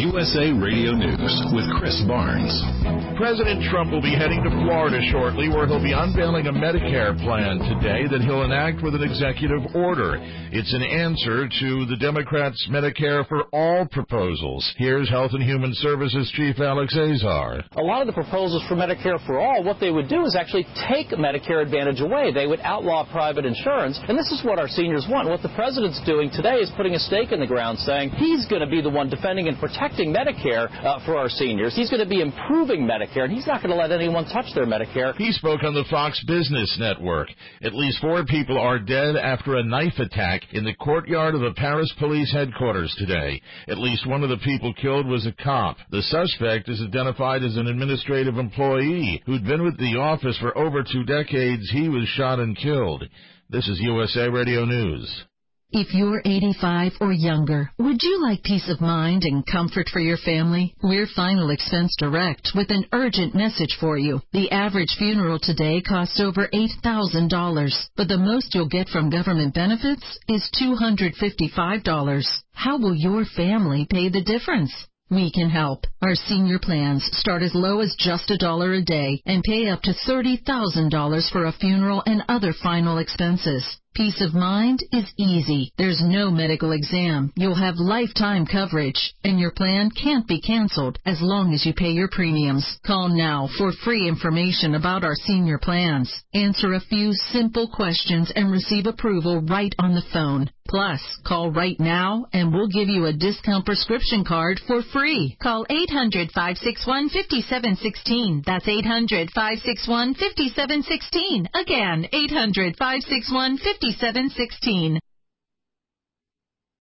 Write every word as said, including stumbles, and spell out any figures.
U S A Radio News with Chris Barnes. President Trump will be heading to Florida shortly, where he'll be unveiling a Medicare plan today that he'll enact with an executive order. It's an answer to the Democrats' Medicare for All proposals. Here's Health and Human Services Chief Alex Azar. A lot of the proposals for Medicare for All, what they would do is actually take Medicare Advantage away. They would outlaw private insurance, and this is what our seniors want. What the president's doing today is putting a stake in the ground, saying he's going to be the one defending and protecting Medicare uh, for our seniors. He's going to be improving Medicare, and he's not going to let anyone touch their Medicare. He spoke on the Fox Business Network. At least four people are dead after a knife attack in the courtyard of the Paris police headquarters today. At least one of the people killed was a cop. The suspect is identified as an administrative employee who'd been with the office for over two decades. He was shot and killed. This is U S A Radio News. If you're eighty-five or younger, would you like peace of mind and comfort for your family? We're Final Expense Direct with an urgent message for you. The average funeral today costs over eight thousand dollars, but the most you'll get from government benefits is two hundred fifty-five dollars. How will your family pay the difference? We can help. Our senior plans start as low as just a dollar a day and pay up to thirty thousand dollars for a funeral and other final expenses. Peace of mind is easy. There's no medical exam. You'll have lifetime coverage, and your plan can't be canceled as long as you pay your premiums. Call now for free information about our senior plans. Answer a few simple questions and receive approval right on the phone. Plus, call right now and we'll give you a discount prescription card for free. Call eight hundred, five six one, five seven one six. That's eight hundred, five six one, five seven one six. Again, eight hundred, five six one, five seven one six.